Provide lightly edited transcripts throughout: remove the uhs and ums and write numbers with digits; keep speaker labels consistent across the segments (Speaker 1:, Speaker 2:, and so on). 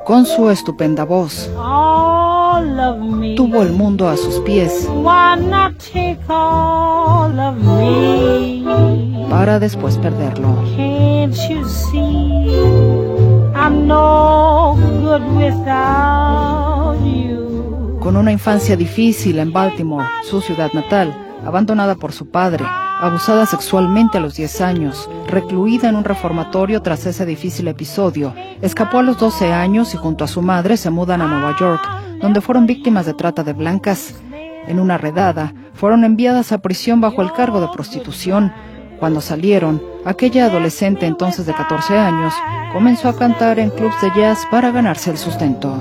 Speaker 1: Con su estupenda voz, tuvo el mundo a sus pies, para después perderlo. Con una infancia difícil en Baltimore, su ciudad natal, abandonada por su padre, abusada sexualmente a los 10 años, recluida en un reformatorio tras ese difícil episodio, escapó a los 12 años y junto a su madre se mudan a Nueva York, donde fueron víctimas de trata de blancas. En una redada, fueron enviadas a prisión bajo el cargo de prostitución. Cuando salieron, aquella adolescente entonces de 14 años, comenzó a cantar en clubs de jazz para ganarse el sustento.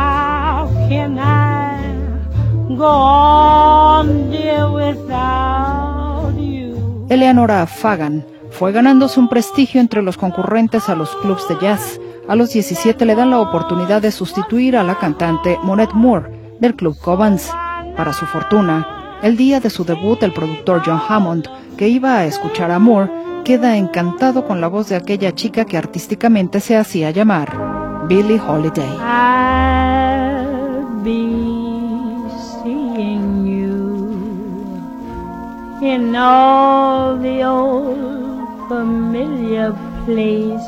Speaker 1: Eleanora Fagan fue ganándose un prestigio entre los concurrentes a los clubs de jazz. A los 17 le dan la oportunidad de sustituir a la cantante Monette Moore del Club Cobans. Para su fortuna, el día de su debut, el productor John Hammond, que iba a escuchar a Moore, queda encantado con la voz de aquella chica que artísticamente se hacía llamar Billie Holiday.
Speaker 2: I'll be seeing you in all the old familiar places.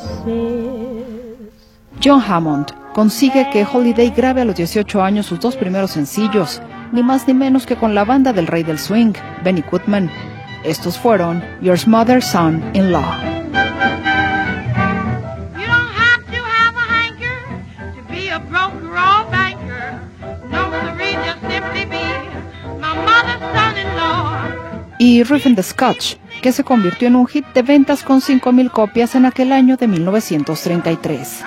Speaker 1: John Hammond consigue que Holiday grabe a los 18 años sus 2 primeros sencillos, ni más ni menos que con la banda del rey del swing, Benny Goodman. Estos fueron Your Mother's Son-in-Law. Y Riff and the Scotch, que se convirtió en un hit de ventas con 5,000 copias en aquel año de 1933.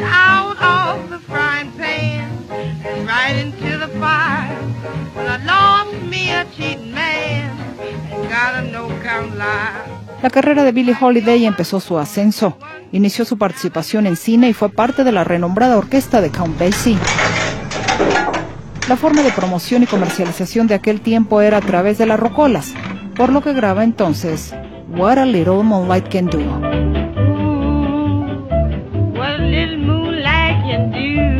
Speaker 1: La carrera de Billie Holiday empezó su ascenso. Inició su participación en cine y fue parte de la renombrada orquesta de Count Basie. La forma de promoción y comercialización de aquel tiempo era a través de las rocolas, por lo que graba entonces What a Little Moonlight Can Do.
Speaker 2: What a little moonlight can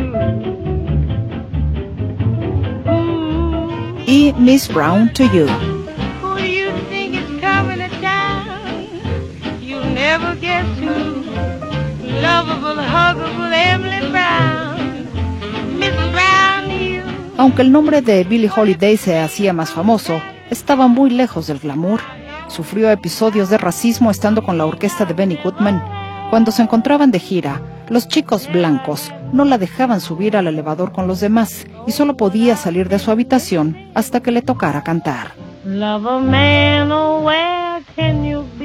Speaker 2: do.
Speaker 1: Y Miss Brown to You.
Speaker 2: Who do you think is coming to town? You'll never get to lovable, huggable Emily Brown. Miss Brown to you.
Speaker 1: Aunque el nombre de Billie Holiday se hacía más famoso, estaba muy lejos del glamour. Sufrió episodios de racismo estando con la orquesta de Benny Goodman. Cuando se encontraban de gira, los chicos blancos no la dejaban subir al elevador con los demás y solo podía salir de su habitación hasta que le tocara cantar.
Speaker 2: Love a man, oh, where can you be?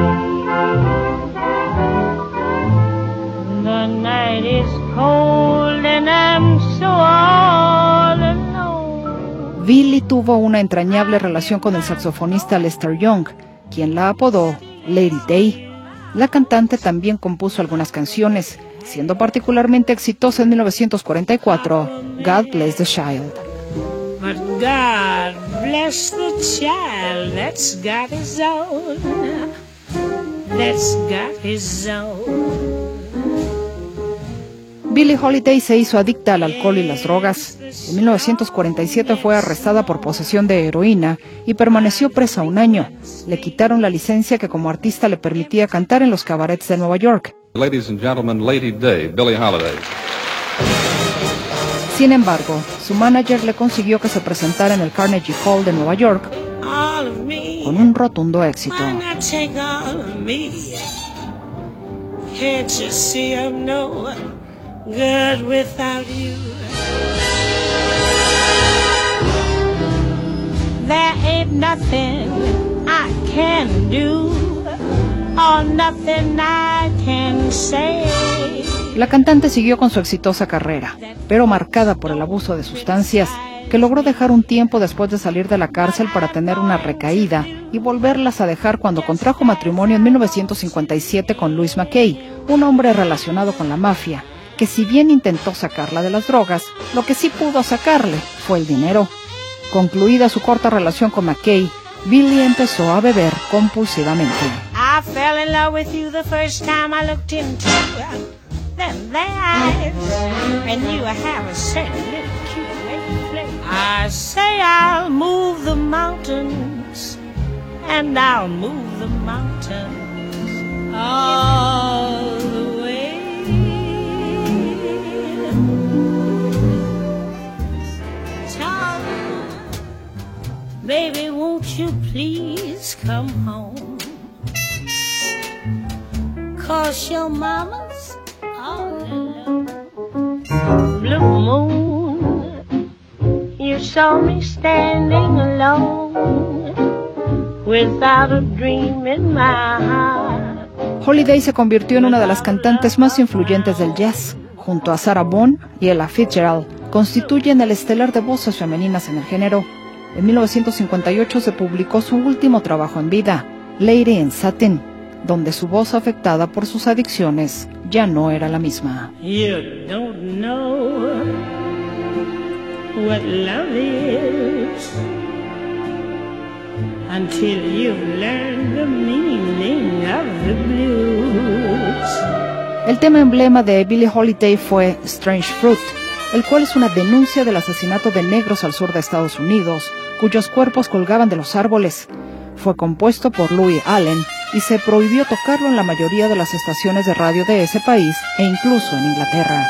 Speaker 2: The night is cold and I'm so all alone.
Speaker 1: Billie tuvo una entrañable relación con el saxofonista Lester Young, quien la apodó Lady Day. La cantante también compuso algunas canciones, siendo particularmente exitosa en 1944, God Bless the Child.
Speaker 2: But God bless the child that's got his own, that's got his own.
Speaker 1: Billie Holiday se hizo adicta al alcohol y las drogas. En 1947 fue arrestada por posesión de heroína y permaneció presa 1 año. Le quitaron la licencia que como artista le permitía cantar en los cabarets de Nueva York.
Speaker 3: Ladies and gentlemen, Lady Day, Billie Holiday.
Speaker 1: Sin embargo, su manager le consiguió que se presentara en el Carnegie Hall de Nueva York con un rotundo éxito.
Speaker 2: Good without you. There ain't nothing I can do or nothing I can say.
Speaker 1: La cantante siguió con su exitosa carrera, pero marcada por el abuso de sustancias, que logró dejar un tiempo después de salir de la cárcel para tener una recaída y volverlas a dejar cuando contrajo matrimonio en 1957 con Louis McKay, un hombre relacionado con la mafia, que si bien intentó sacarla de las drogas, lo que sí pudo sacarle fue el dinero. Concluida su corta relación con McKay, Billie empezó a beber compulsivamente.
Speaker 2: I fell in love with you the first time I looked into than theirs, and you have a certain little cute little place. I say I'll move the mountains, and I'll move the mountains all the way. Tom, baby, won't you please come home? 'Cause your mama's all alone. Blue moon, you saw me standing alone, without a dream in my heart.
Speaker 1: Holiday se convirtió en una de las cantantes más influyentes del jazz. Junto a Sarah Vaughan y Ella Fitzgerald, constituyen el estelar de voces femeninas en el género. En 1958 se publicó su último trabajo en vida, Lady in Satin, donde su voz, afectada por sus adicciones, ya no era la misma.
Speaker 2: You don't know what love is until you've learned the meaning of the blues.
Speaker 1: El tema emblema de Billie Holiday fue Strange Fruit, el cual es una denuncia del asesinato de negros al sur de Estados Unidos, cuyos cuerpos colgaban de los árboles. Fue compuesto por Louis Allen y se prohibió tocarlo en la mayoría de las estaciones de radio de ese país e incluso en Inglaterra.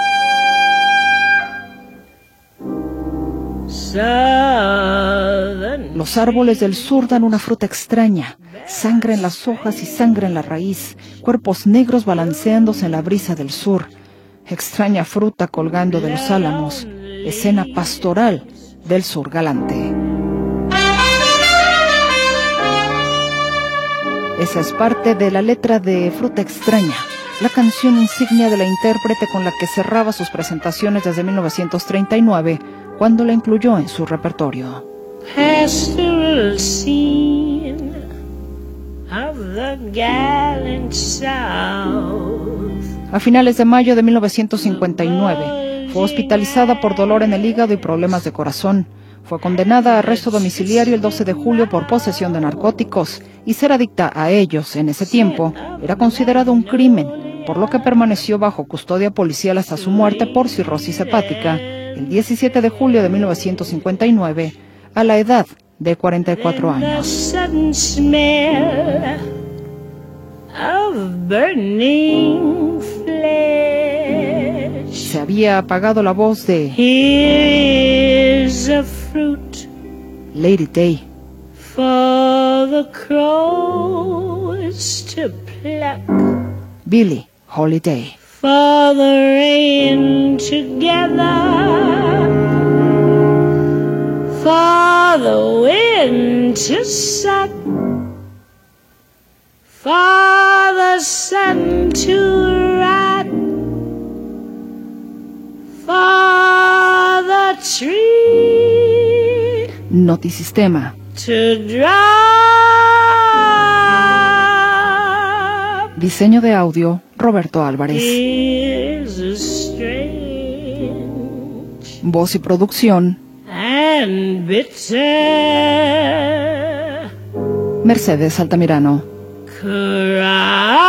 Speaker 1: Los árboles del sur dan una fruta extraña, sangre en las hojas y sangre en la raíz, cuerpos negros balanceándose en la brisa del sur, extraña fruta colgando de los álamos, escena pastoral del sur galante. Esa es parte de la letra de Fruta Extraña, la canción insignia de la intérprete con la que cerraba sus presentaciones desde 1939, cuando la incluyó en su repertorio.
Speaker 2: Pastoral scene of the gallant South.
Speaker 1: A finales de mayo de 1959, fue hospitalizada por dolor en el hígado y problemas de corazón. Fue condenada a arresto domiciliario el 12 de julio por posesión de narcóticos, y ser adicta a ellos en ese tiempo era considerado un crimen, por lo que permaneció bajo custodia policial hasta su muerte por cirrosis hepática el 17 de julio de 1959, a la edad de 44 años. Se había apagado la voz de Lady Day.
Speaker 2: For the crows to pluck,
Speaker 1: Billie Holiday.
Speaker 2: for the rain to gather, for the wind to suck, for the sun to rot, for the tree
Speaker 1: Notisistema.
Speaker 2: to drop.
Speaker 1: Diseño de audio, Roberto Álvarez.
Speaker 2: Is a strange
Speaker 1: Voz y producción,
Speaker 2: and bitter
Speaker 1: Mercedes Altamirano.
Speaker 2: cry.